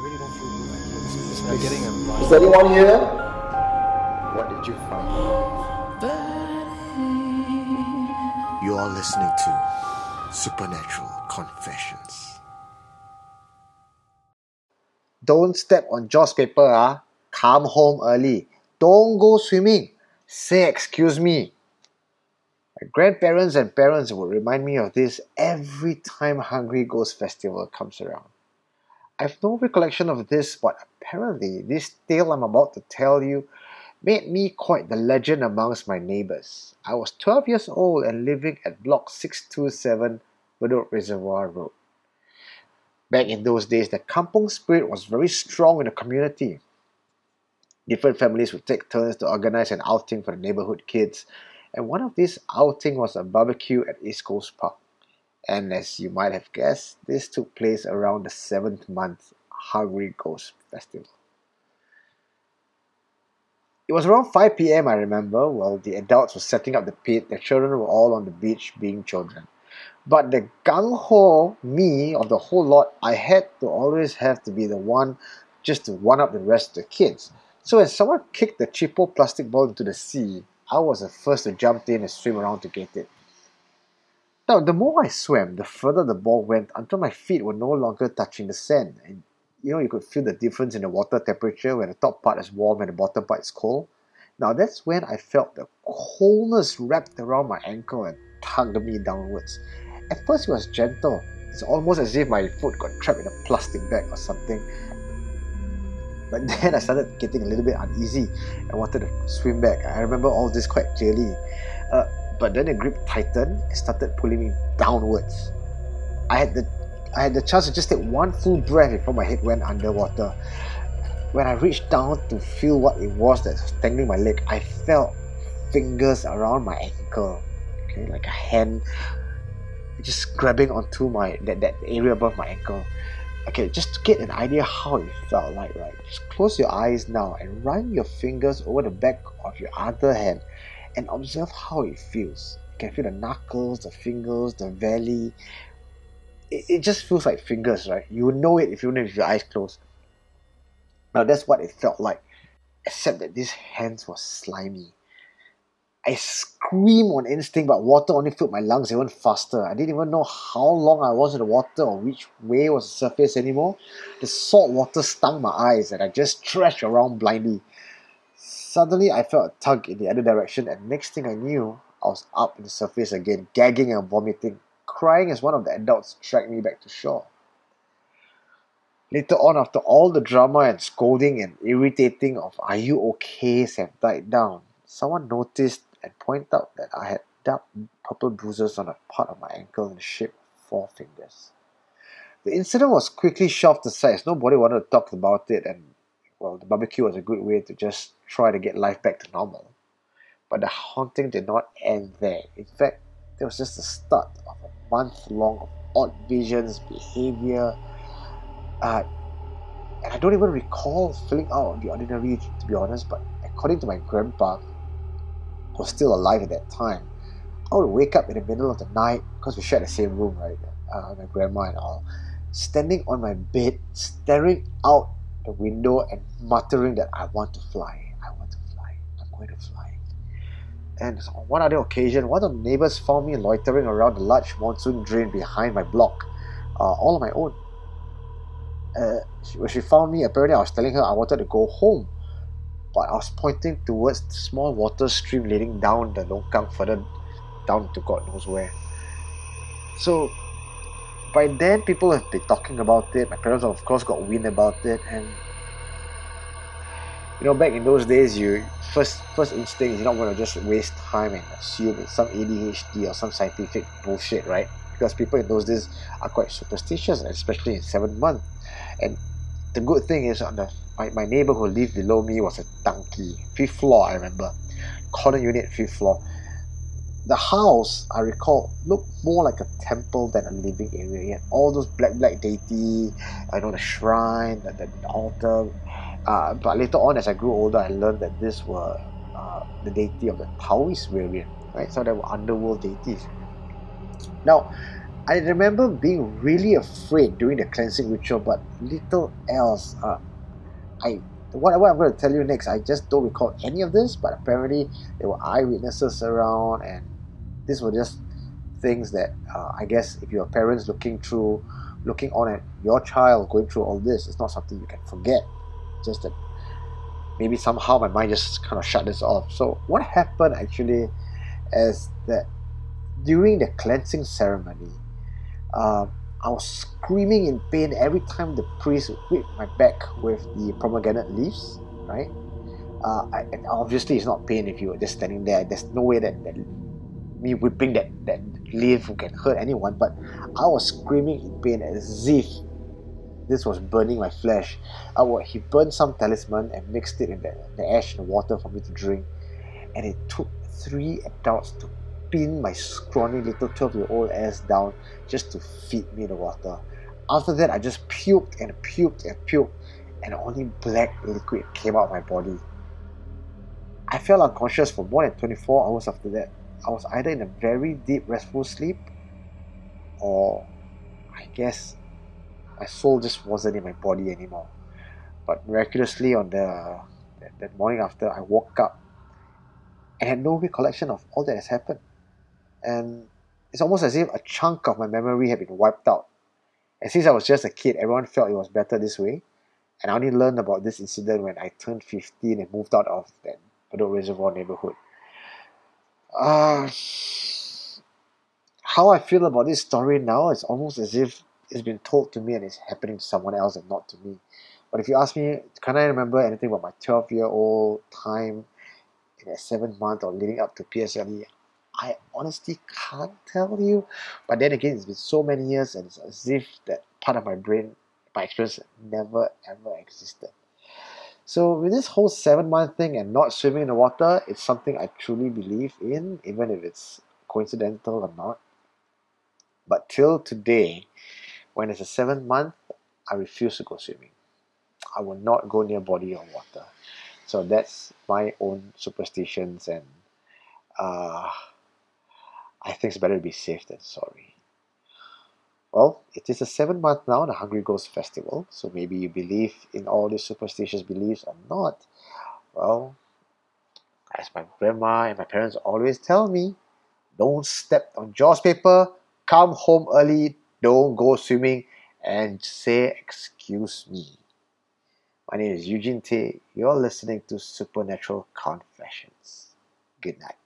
really don't feel good. This I'm place getting a vibe. Is anyone here? What did you find? You are listening to Supernatural Confessions. Don't step on Joss paper, Come home early. Don't go swimming. Say excuse me. My grandparents and parents would remind me of this every time Hungry Ghost Festival comes around. I have no recollection of this, but apparently this tale I'm about to tell you made me quite the legend amongst my neighbours. I was 12 years old and living at block 627 Bedok Reservoir Road. Back in those days, the kampung spirit was very strong in the community. Different families would take turns to organise an outing for the neighbourhood kids, and one of these outings was a barbecue at East Coast Park. And as you might have guessed, this took place around the 7th month Hungry Ghost Festival. It was around 5 p.m. I remember. While the adults were setting up the pit, the children were all on the beach being children. But the gung-ho me of the whole lot, I had to always have to be the one just to one-up the rest of the kids. So when someone kicked the cheapo plastic ball into the sea, I was the first to jump in and swim around to get it. Now, the more I swam, the further the ball went until my feet were no longer touching the sand. And you could feel the difference in the water temperature when the top part is warm and the bottom part is cold. Now, that's when I felt the coldness wrapped around my ankle and tugged me downwards. At first, it was gentle. It's almost as if my foot got trapped in a plastic bag or something. But then I started getting a little bit uneasy and wanted to swim back. I remember all this quite clearly. But then the grip tightened and started pulling me downwards. I had the chance to just take one full breath before my head went underwater. When I reached down to feel what it was that was tangling my leg, I felt fingers around my ankle. Okay, like a hand just grabbing onto that area above my ankle. Okay, just to get an idea how it felt like, right? Just close your eyes now and run your fingers over the back of your other hand and observe how it feels. You can feel the knuckles, the fingers, the valley. It just feels like fingers, right? You would know it if you have your eyes closed. Now that's what it felt like, except that these hands were slimy. I screamed on instinct, but water only filled my lungs even faster. I didn't even know how long I was in the water or which way was the surface anymore. The salt water stung my eyes and I just thrashed around blindly. Suddenly, I felt a tug in the other direction, and next thing I knew, I was up in the surface again, gagging and vomiting, crying as one of the adults dragged me back to shore. Later on, after all the drama and scolding and irritating of "Are you okay?" have died down, someone noticed and pointed out that I had dark purple bruises on a part of my ankle in the shape of 4 fingers. The incident was quickly shoved aside as nobody wanted to talk about it, and well, the barbecue was a good way to just try to get life back to normal. But the haunting did not end there. In fact, it was just the start of a month long of odd visions, behavior, and I don't even recall feeling out of the ordinary, to be honest, but according to my grandpa, who was still alive at that time, I would wake up in the middle of the night, because we shared the same room, right, my grandma and all, standing on my bed, staring out the window and muttering that I want to fly, I'm going to fly. And on one other occasion, one of the neighbours found me loitering around the large monsoon drain behind my block, all on my own. When she found me, apparently I was telling her I wanted to go home, but I was pointing towards the small water stream leading down the longkang further down to God knows where. So by then, people have been talking about it. My parents, of course, got wind about it, and back in those days, you first instinct is you're not going to just waste time and assume it's some ADHD or some scientific bullshit, right? Because people in those days are quite superstitious, especially in 7th month. And the good thing is, my neighbor who lived below me was a donkey. 5th floor, I remember. Corner unit, 5th floor. The house, I recall, looked more like a temple than a living area. It had all those black deity, the shrine, the altar. But later on, as I grew older, I learned that these were the deity of the Taoist variant, right? So they were underworld deities. Now, I remember being really afraid during the cleansing ritual, but little else. I what I'm going to tell you next, I just don't recall any of this, but apparently there were eyewitnesses around, and these were just things that I guess if you're parents looking on at your child going through all this, it's not something you can forget. Just that maybe somehow my mind just kind of shut this off. So what happened actually is that during the cleansing ceremony, uh, I was screaming in pain every time the priest whipped my back with the pomegranate leaves, right? And obviously, it's not pain if you were just standing there. There's no way that me whipping that leaf can hurt anyone, but I was screaming in pain as if this was burning my flesh. He burned some talisman and mixed it in the ash and the water for me to drink, and it took 3 adults to pin my scrawny little 12-year-old ass down just to feed me the water. After that, I just puked and puked and puked, and only black liquid came out of my body. I felt unconscious for more than 24 hours after that. I was either in a very deep, restful sleep, or I guess my soul just wasn't in my body anymore. But miraculously, on that morning after, I woke up and had no recollection of all that has happened. And it's almost as if a chunk of my memory had been wiped out. And since I was just a kid, everyone felt it was better this way. And I only learned about this incident when I turned 15 and moved out of that Bedok Reservoir neighborhood. Uh, how I feel about this story now is almost as if it's been told to me and it's happening to someone else and not to me. But if you ask me, can I remember anything about my 12-year-old time in that 7 month or leading up to PSLE? I honestly can't tell you. But then again, it's been so many years and it's as if that part of my brain, my experience, never ever existed. So with this whole 7 month thing and not swimming in the water, it's something I truly believe in, even if it's coincidental or not. But till today, when it's a 7 month, I refuse to go swimming. I will not go near body or water. So that's my own superstitions, and uh, I think it's better to be safe than sorry. Well, it is a 7 month now, the Hungry Ghost Festival, so maybe you believe in all these superstitious beliefs or not. Well, as my grandma and my parents always tell me, don't step on Jaws paper, come home early, don't go swimming, and say excuse me. My name is Eugene Tay. You're listening to Supernatural Confessions. Good night.